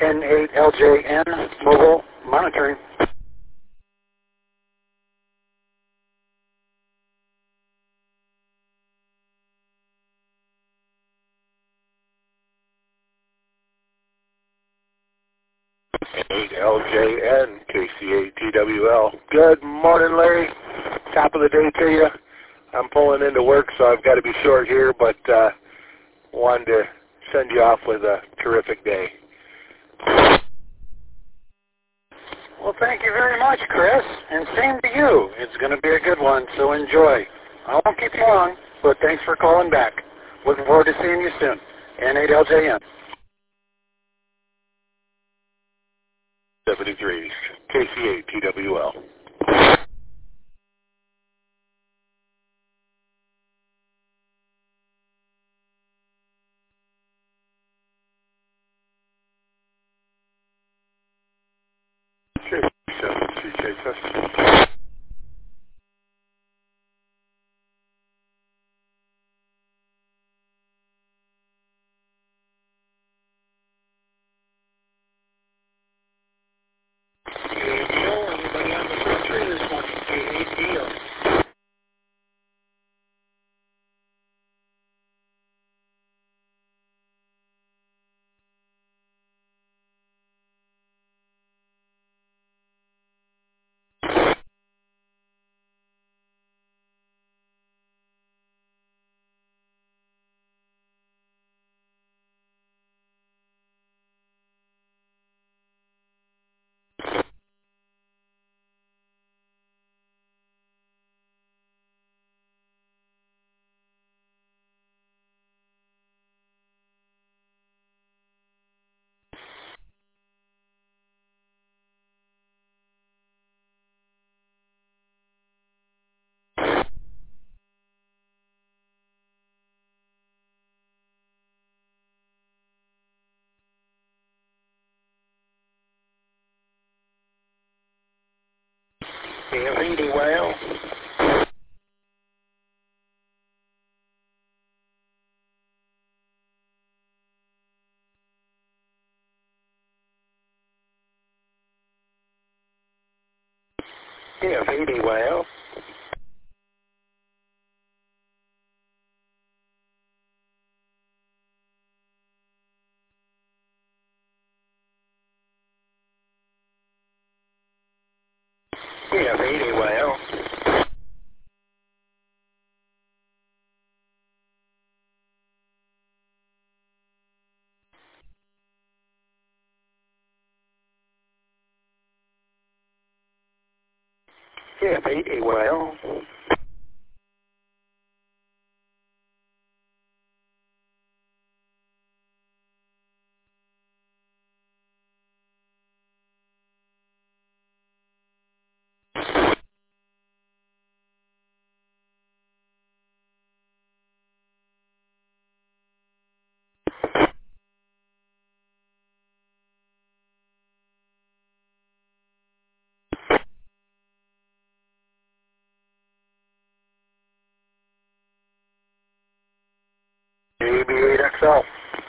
N8LJN, mobile monitoring. LJN, KC8TWL. Good morning, Larry. Top of the day to you. I'm pulling into work, so I've got to be short here, but wanted to send you off with a terrific day. Well, thank you very much, Chris, and same to you. It's going to be a good one, so enjoy. I won't keep you long, but thanks for calling back. Looking forward to seeing you soon. N8LJN. 73, KC8TWL. KC7CJ. Anybody on the first three this morning? K8DO. K80 well. K80 well. K80 well. K80 well. AB8XL.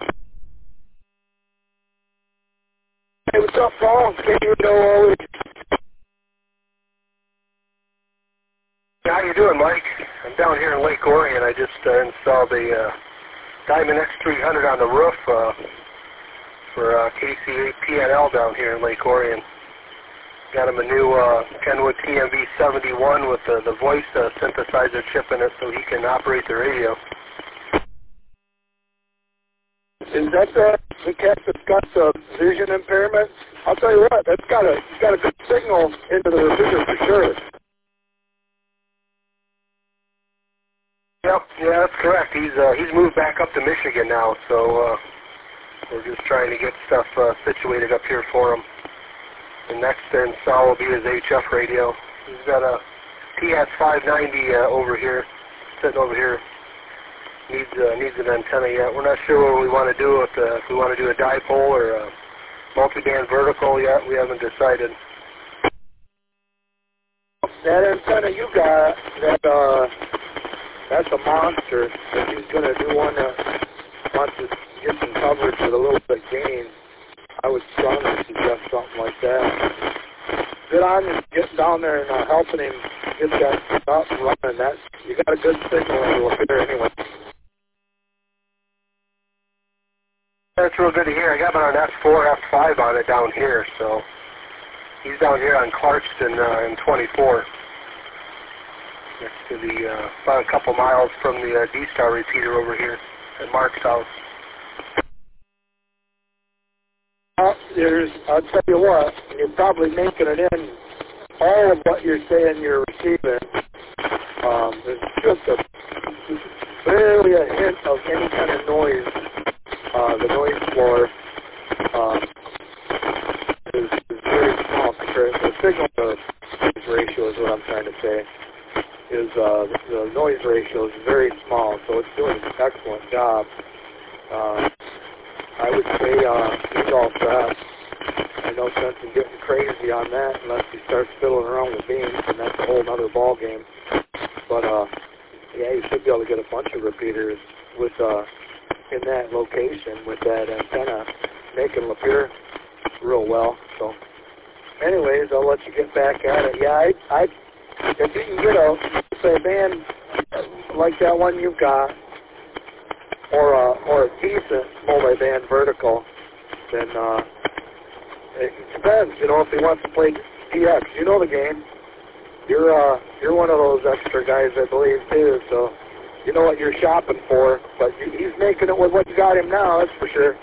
Hey, what's up, Paul? K8OOH. How you doing, Mike? I'm down here in Lake Orion. I just installed a Diamond X300 on the roof for KC8PNL down here in Lake Orion. Got him a new Kenwood TMV71 with the voice synthesizer chip in it so he can operate the radio. Is that the cat that's got vision impairment? I'll tell you what, it's got a good signal into the receiver for sure. Yep, yeah, that's correct. He's moved back up to Michigan now, so we're just trying to get stuff situated up here for him. The next install will be his HF radio. He's got a TS 590 over here, sitting over here. Needs an antenna yet. We're not sure what we want to do, if we want to do a dipole or a multiband vertical yet. We haven't decided. That antenna you got, that's a monster. If he's going to do one that wants to get some coverage with a little bit gain, I would strongly suggest something like that. Good on you getting down there and helping him get that stuff running. That you got a good signal in Lapeer anyway. That's real good to hear. I got about an F4, F5 on it down here, so he's down here on Clarkston in 24. Next to the, about a couple miles from the D-Star repeater over here at Mark's house. I'll tell you what, you're probably making it in all of what you're saying you're receiving. There's just barely a hint of any kind of noise. The noise floor is very small compared to the signal to noise ratio is what I'm trying to say. Is the noise ratio is very small, so it's doing an excellent job. I would say he's all set. No sense in getting crazy on that unless he starts fiddling around with beams, and that's a whole other ball game. But yeah, you should be able to get a bunch of repeaters with in that location with that antenna, making Lapeer real well. So, anyways, I'll let you get back at it. Yeah, I if you can get a band like that one you've got, or a decent multi-band vertical, then it depends. You know, if he wants to play DX, you know the game. You're one of those extra guys, I believe, too. So you know what you're shopping for. But he's making it with what you got him now. That's for sure.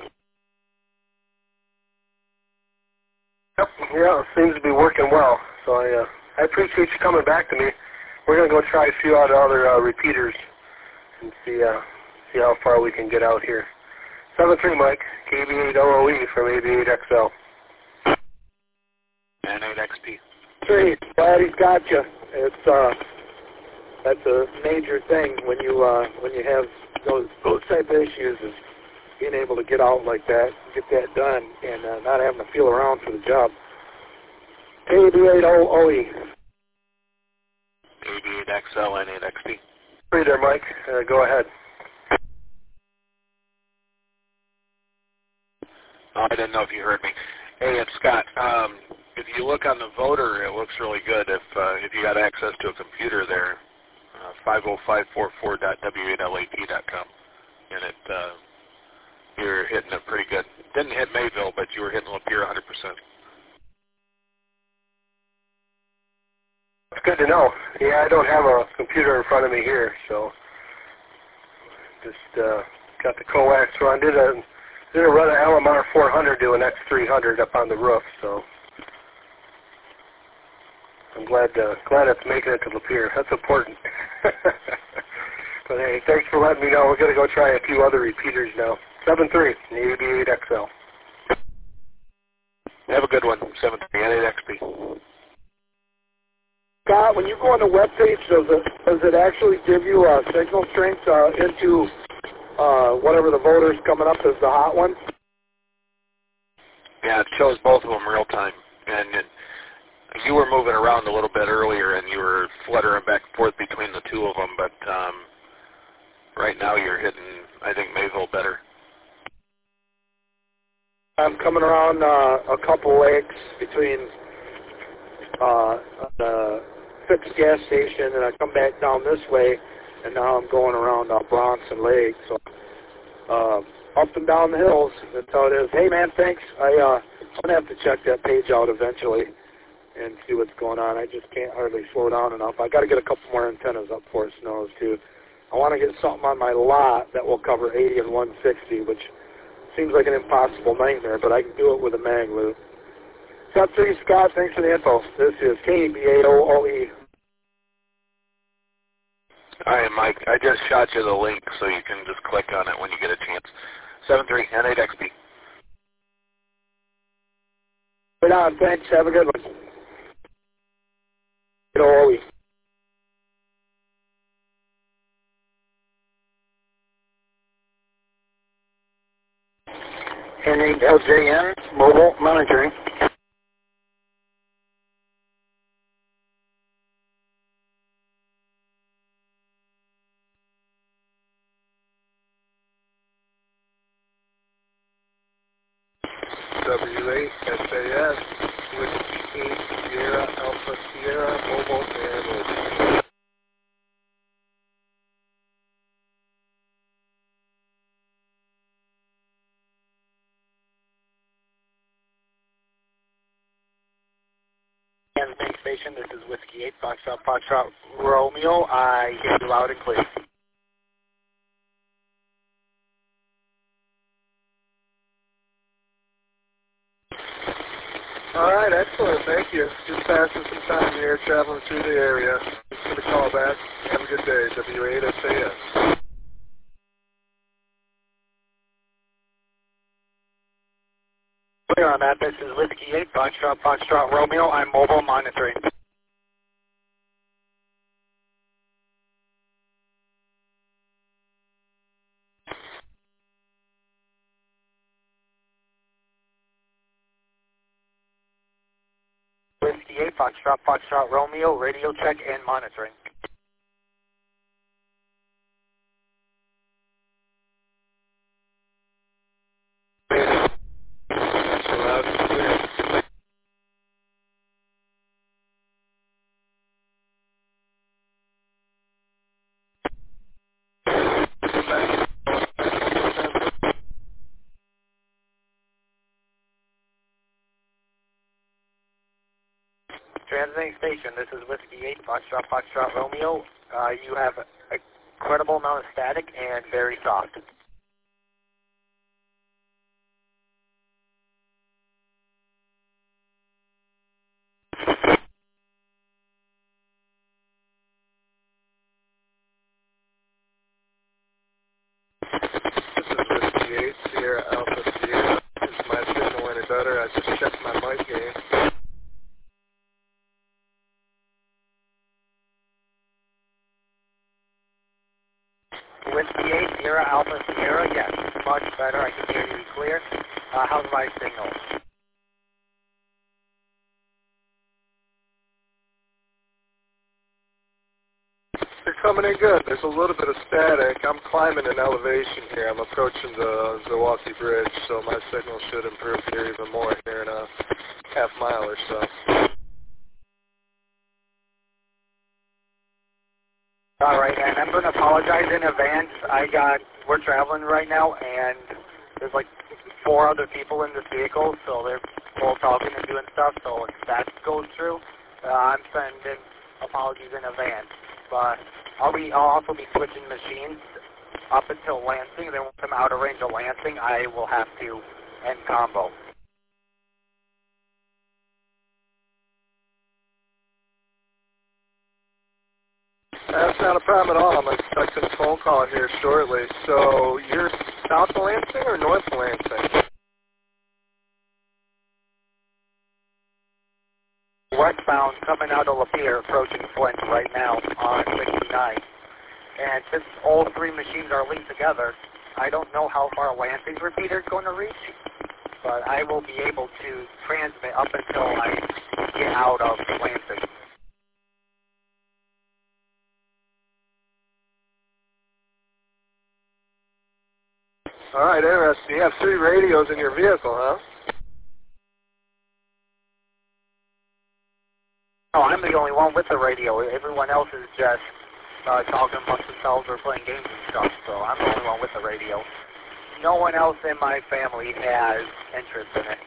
Yep. Yeah, it seems to be working well. So I appreciate you coming back to me. We're gonna go try a few other repeaters and see how far we can get out here. 7-3 Mike, KB8OOE from AB8XL. N8XP. Great, glad he's got you. It's that's a major thing when you have those type of issues, is being able to get out like that, get that done, and not having to feel around for the job. KB8OOE. AB8XL, N8XP. Free there, Mike. Go ahead. Oh, I didn't know if you heard me. Hey, it's Scott. If you look on the voter, it looks really good. If you got access to a computer there, 50544.w8lat.com, and you're hitting it pretty good. Didn't hit Mayville, but you were hitting Lapeer 100%. It's good to know. Yeah, I don't have a computer in front of me here, so just got the coax run. Did a run an LMR 400 to an X300 up on the roof, so I'm glad it's making it to Lapeer. That's important. But hey, thanks for letting me know. We're going to go try a few other repeaters now. 7-3, the AB8XL. Have a good one. 7-3, N8XP. Scott, when you go on the web page, does it actually give you signal strength into whatever the voter's coming up as the hot one? Yeah, it shows both of them real time. And you were moving around a little bit earlier, and you were fluttering back and forth between the two of them, but right now you're hitting, I think, Mayville better. I'm coming around a couple lakes between the fixed gas station, and I come back down this way, and now I'm going around Bronson Lake. So up and down the hills, that's how it is. Hey, man, thanks. I'm going to have to check that page out eventually and see what's going on. I just can't hardly slow down enough. I got to get a couple more antennas up before it snows, too. I want to get something on my lot that will cover 80 and 160, which seems like an impossible nightmare, but I can do it with a mag loop. Scott 3, Scott, thanks for the info. This is KB8OOE. All right, Mike, I just shot you the link so you can just click on it when you get a chance. 7-3, N8XP. Right on, thanks. Have a good one. OOE. N8LJN, mobile monitoring. W8 SAS, Whiskey 8 Sierra Alpha Sierra, mobile and location. And the main station, this is Whiskey 8, Foxtrot Romeo. I hear you loud and clear. All right, excellent. Thank you. Just passing some time here, traveling through the area. Thanks for the call back. Have a good day. W8 SAS. Clear on that. This is Whiskey 8, Foxtrot Romeo. I'm mobile monitoring. Whiskey 8, Foxtrot Romeo, radio check and monitoring. Loud and clear. Transmitting station, this is Whiskey 8, Foxtrot Romeo. You have an incredible amount of static and very soft. This is Whiskey 8 Sierra Alpha Sierra. Is my signal any better? I just checked my mic gain. Whiskey 8, Sierra Alpha Sierra, yes, much better. I can hear you clear. How's my signal? You're coming in good. There's a little bit of static. I'm climbing an elevation here. I'm approaching the Zilwaukee Bridge, so my signal should improve here even more here in a half mile or so. All right, and I'm going to apologize in advance. We're traveling right now, and there's like 4 other people in this vehicle, so they're all talking and doing stuff, so if that goes through, I'm sending apologies in advance. But I'll also be switching machines up until Lansing. Then once I'm out of range of Lansing, I will have to end combo. That's not a problem at all. I'm expecting a phone call here shortly. So you're south of Lansing or north of Lansing? Westbound coming out of Lapeer, approaching Flint right now on 69. And since all 3 machines are linked together, I don't know how far Lansing's repeater is going to reach, but I will be able to transmit up until I get out of Lansing. All right, interesting. You have 3 radios in your vehicle, huh? No, I'm the only one with the radio. Everyone else is just talking amongst themselves or playing games and stuff, so I'm the only one with the radio. No one else in my family has interest in it.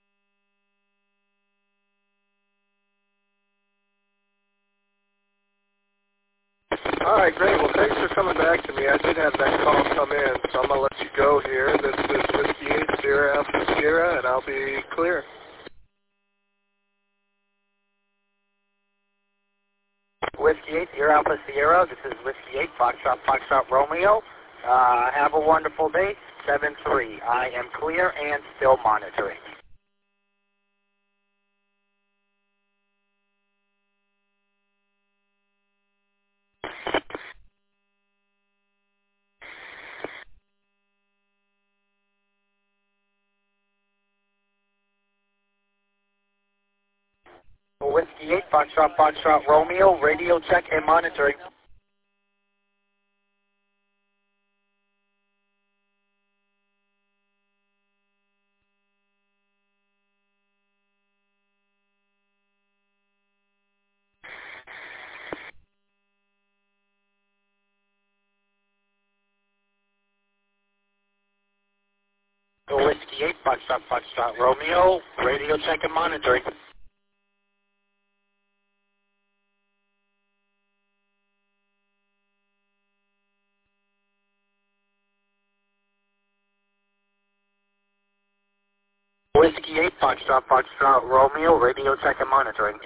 All right, great. Well, thanks for coming back to me. I did have that call come in, so I'm going to let you go here. This is Whiskey 8 Sierra Alpha Sierra, and I'll be clear. Whiskey 8, Sierra Alpha Sierra. This is Whiskey 8, Foxtrot Romeo. Have a wonderful day. 7-3. I am clear and still monitoring. Whiskey 8, Foxtrot Romeo. Radio check and monitoring. Foxtrot, Romeo, radio check and monitoring. Whiskey 8, Foxtrot, Romeo, radio check and monitoring.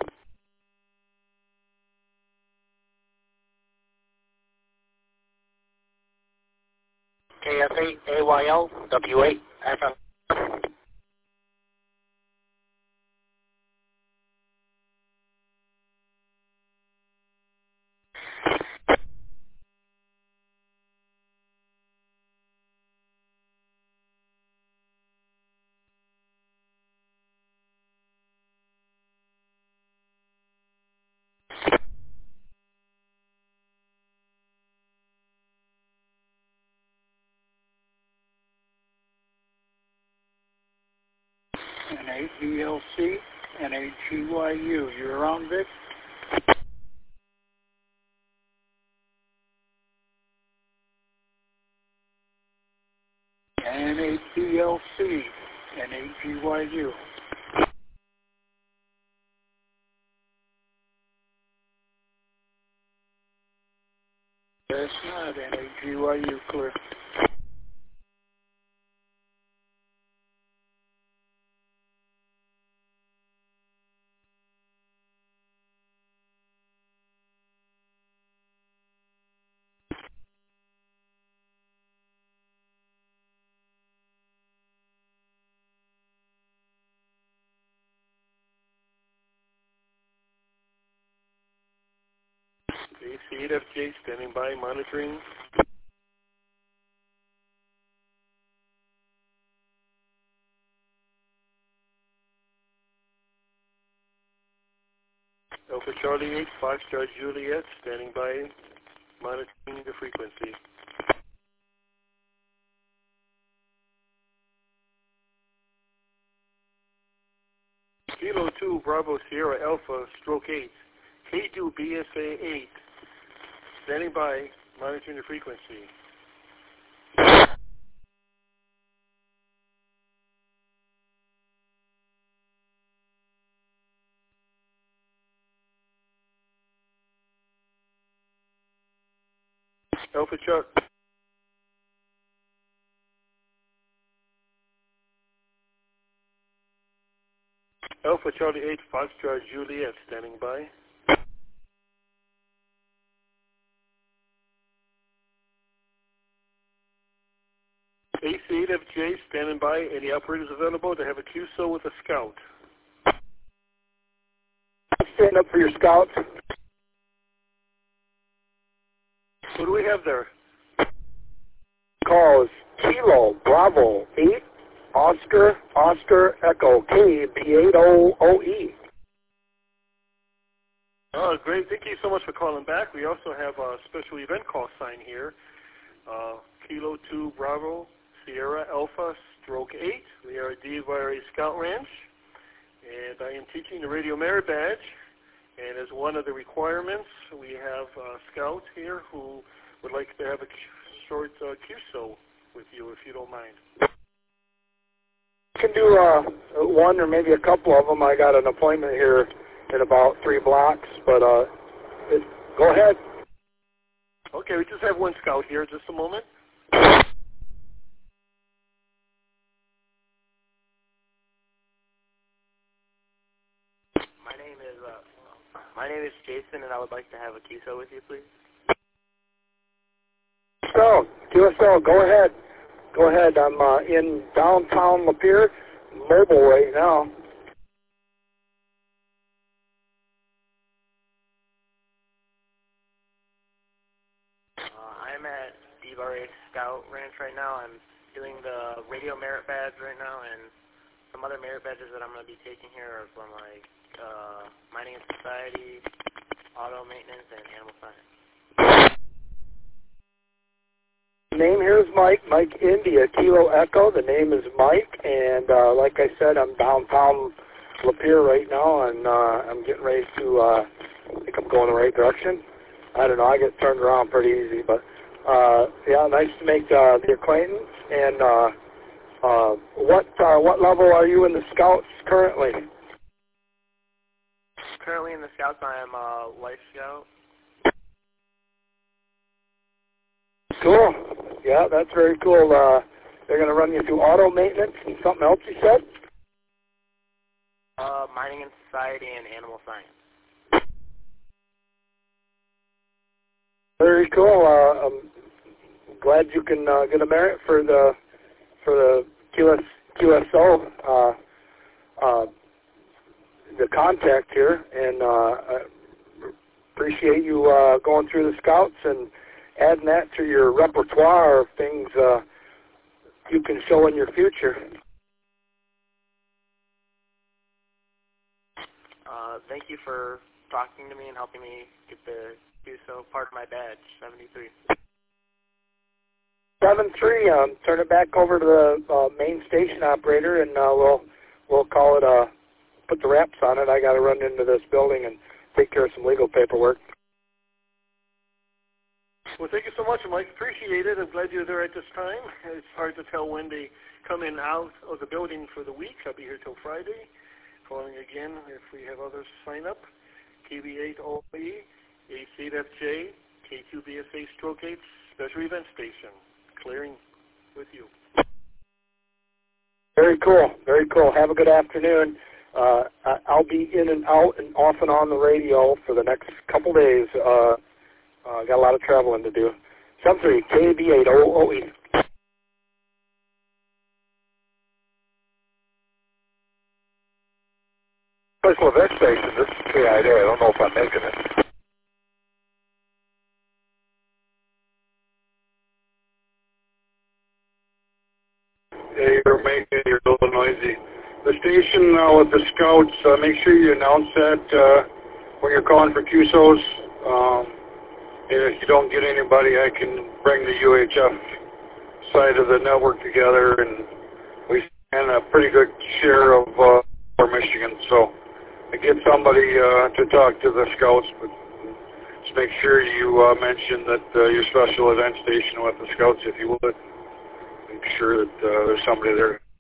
KF8, AYL, W8, FM. N8VLC, N8GYU. You around, Vic? N8VLC, N8GYU. That's not N8GYU, clear. AC8FJ standing by, monitoring. Alpha Charlie 8, Foxtrot Juliet, standing by, monitoring the frequency. Kilo 2, Bravo Sierra Alpha, Stroke 8, K2 BSA 8, standing by, monitoring the frequency. Alpha Chuck. Alpha Charlie 8, Foxtrot Juliet, standing by. AC8FJ, standing by. Any operators available to have a QSO with a scout? Stand up for your scouts. What do we have there? Calls Kilo Bravo 8 Oscar Echo KB80OE. Oh, great. Thank you so much for calling back. We also have a special event call sign here. Kilo 2 Bravo Sierra Alpha Stroke 8. We are at DeVary Scout Ranch, and I am teaching the Radio Merit Badge. And as one of the requirements, we have a scout here who would like to have a short QSO with you, if you don't mind. Can do one or maybe a couple of them. I got an appointment here in about 3 blocks, but go ahead. Okay, we just have one scout here. Just a moment. My name is Jason, and I would like to have a QSO with you, please. QSO, go ahead. Go ahead. I'm in downtown Lapeer, mobile right now. I'm at DeVary Scout Ranch right now. I'm doing the Radio Merit Badge right now, and some other merit badges that I'm going to be taking here are from like Mining and Society, Auto Maintenance, and Animal Science. Name here is Mike India, Kilo Echo. The name is Mike, and like I said, I'm downtown Lapeer right now, and I'm getting ready to, I think I'm going the right direction. I don't know, I get turned around pretty easy, but yeah, nice to make the acquaintance, and What level are you in the Scouts currently? Currently in the Scouts, I am a Life Scout. Cool. Yeah, that's very cool. They're going to run you through auto maintenance and something else you said? Mining and Society and Animal Science. Very cool. I'm glad you can get a merit for the QSO, the contact here, and I appreciate you going through the Scouts and adding that to your repertoire of things you can show in your future. Thank you for talking to me and helping me get the QSO part of my badge, 73. 7-3. Turn it back over to the main station operator, and we'll call it. Put the wraps on it. I got to run into this building and take care of some legal paperwork. Well, thank you so much, Mike. Appreciate it. I'm glad you're there at this time. It's hard to tell when they come in out of the building for the week. I'll be here till Friday. Calling again if we have others sign up. KB8OE, A8FJ, K2BSA Stroke 8 Special Event Station. Clearing with you. Very cool. Very cool. Have a good afternoon. I'll be in and out and off and on the radio for the next couple days. Got a lot of traveling to do. 73 KB8OE. Special Event Station, this is KID. I don't know if I'm making it. Yeah, you're making it. You're a little noisy. The station with the Scouts, make sure you announce that when you're calling for QSOs. And if you don't get anybody, I can bring the UHF side of the network together, and we stand a pretty good share of Michigan. So I get somebody to talk to the Scouts, but just make sure you mention that your special event station with the Scouts, if you would. Make sure that there's somebody there to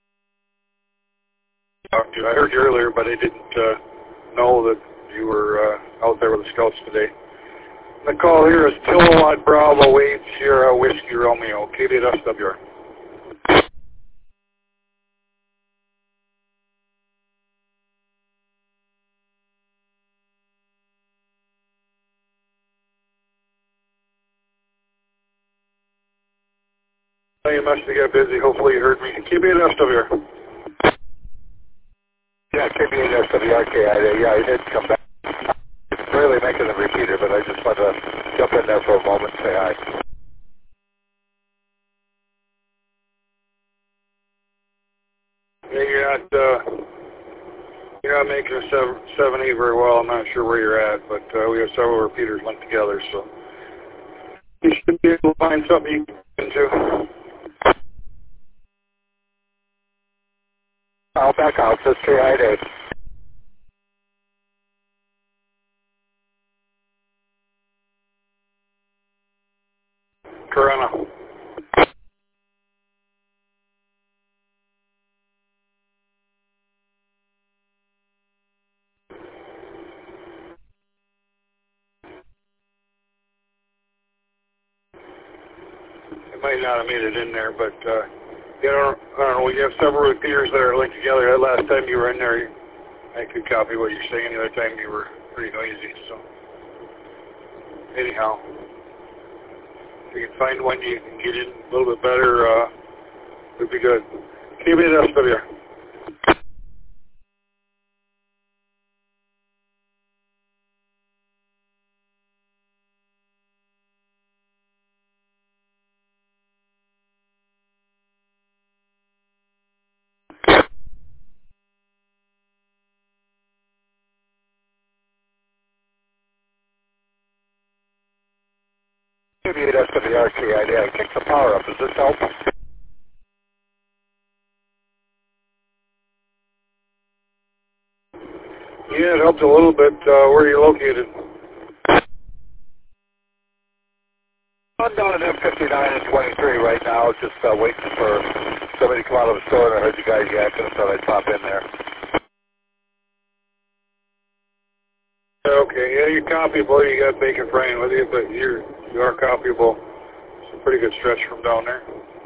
talk to. I heard you earlier, but I didn't know that you were out there with the Scouts today. The call here is Kilowatt Bravo 8 Sierra Whiskey Romeo, KB8SWR. You must have got busy. Hopefully you heard me. KB8SWR. Yeah, KB8SWR, KID. Yeah, I did come back. Really making the repeater, but I just wanted to jump in there for a moment and say hi. Yeah, you're not making a 7-8 very well. I'm not sure where you're at, but we have several repeaters linked together, so you should be able to find something you can into. I'll back out. This is KID. Corona. It might not have made it in there, but I don't know. We have several repeaters that are linked together. That last time you were in there, I could copy what you're saying. The other time you were pretty noisy. So anyhow, if you can find one you can get in a little bit better, it would be good. KB8SWR. KB8SWR, KID. I kicked the power up. Does this help? Yeah, it helps a little bit. Where are you located? I'm down at M59 and 23 right now, just waiting for somebody come out of the store and I heard you guys yakking, and thought I'd pop in there. Okay, yeah, you're copyable. You got Bacon Brian with you, but you are copyable. It's a pretty good stretch from down there.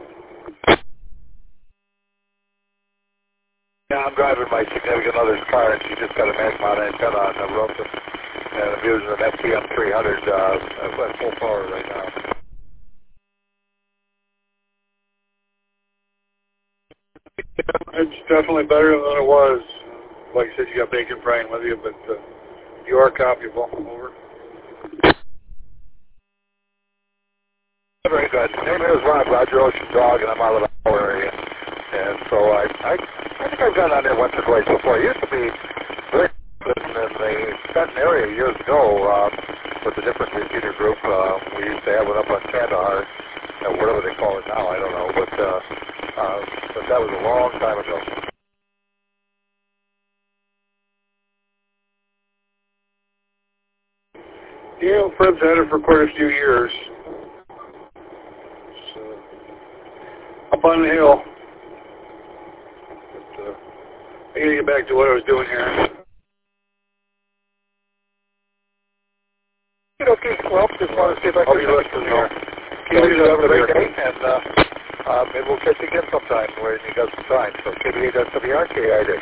Yeah, I'm driving my significant other's car, and she just got a mag-mount antenna on the roof, and I'm using an FTM 300 at full power right now. It's definitely better than it was. Like I said, you got Bacon Brian with you, but you are copyable. Over. Very good. My name is Ron, Roger Ocean Dog, and I'm out of the area. And so I think I've gone on there once or twice before. It used to be very good in the Fenton area years ago with a different repeater group. We used to have one up on Kandahar, whatever they call it now, I don't know. But that was a long time ago. Yeah, Fred's had it for quite a few years. So, up on the hill. But, I gotta get back to what I was doing here. Okay, well, just want to see if I can be listening here. Keep it up, and maybe we'll catch you again sometime when you got some time. So KBA.WR, KID.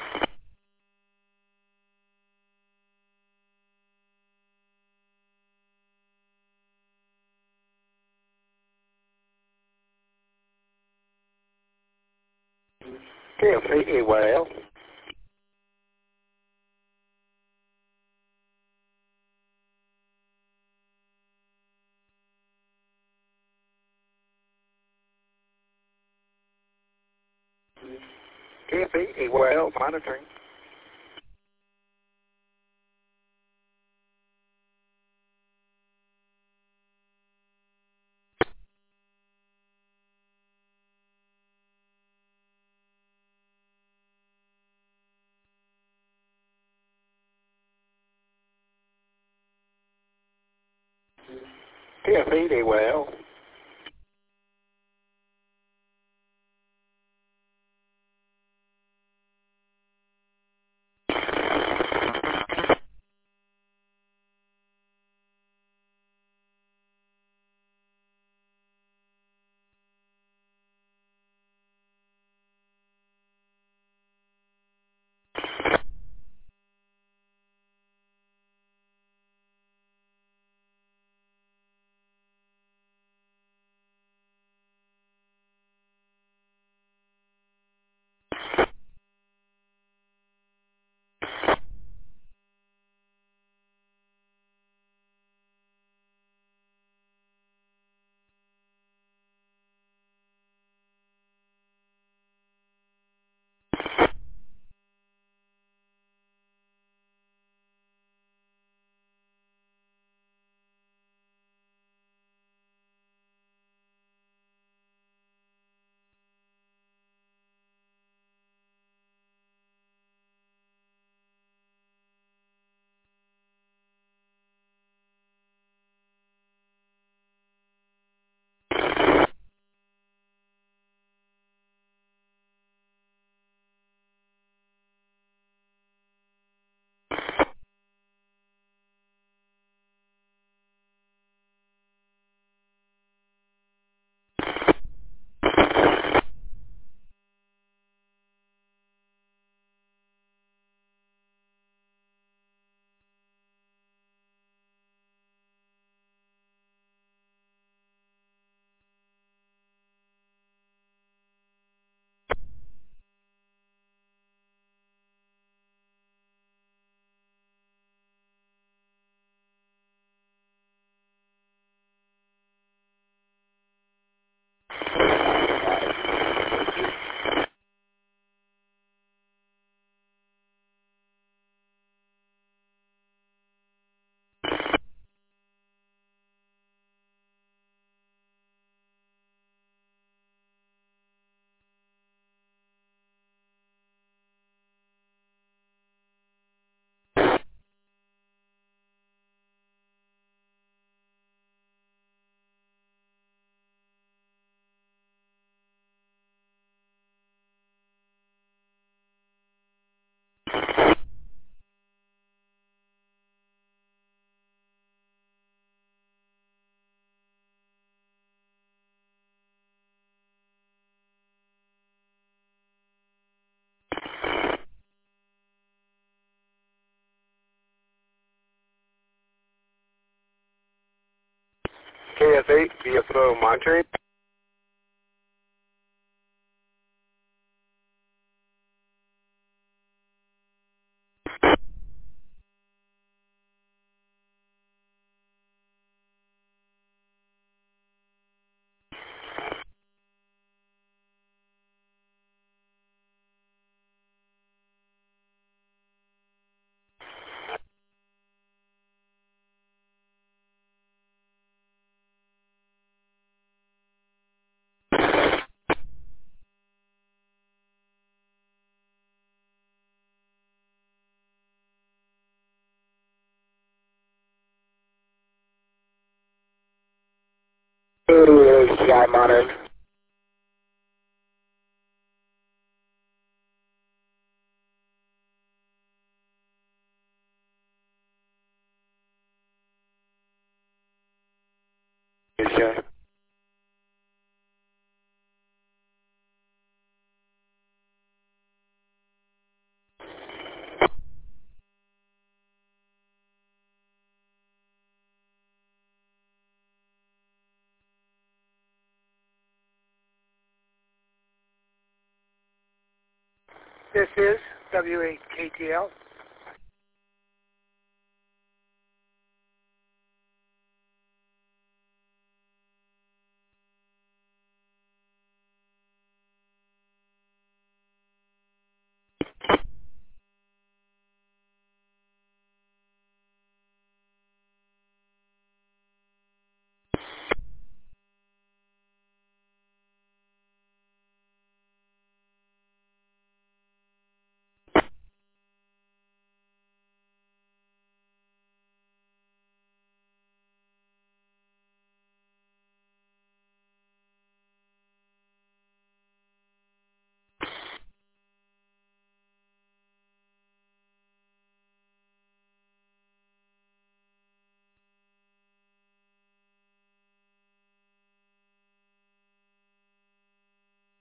KFAAYL. KFAAYL monitoring. KF8AYL. KS8, VFO monitoring. HCI monitoring. HCI. This is W8KTL.